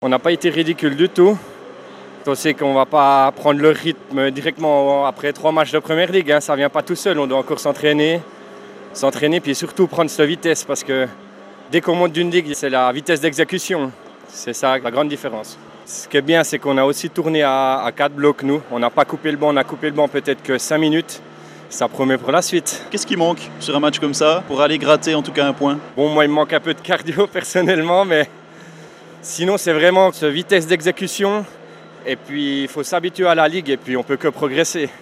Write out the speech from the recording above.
On n'a pas été ridicule du tout. On sait qu'on ne va pas prendre le rythme directement après 3 matchs de Première Ligue. Ça ne vient pas tout seul, on doit encore s'entraîner puis surtout prendre cette vitesse parce que dès qu'on monte d'une ligue, c'est la vitesse d'exécution. C'est ça la grande différence. Ce qui est bien, c'est qu'on a aussi tourné à 4 blocs, nous. On n'a pas coupé le banc, on a coupé le banc peut-être que 5 minutes. Ça promet pour la suite. Qu'est-ce qui manque sur un match comme ça pour aller gratter en tout cas un point? Bon, moi, il me manque un peu de cardio personnellement, mais sinon, c'est vraiment cette vitesse d'exécution. Et puis, il faut s'habituer à la ligue et puis on peut que progresser.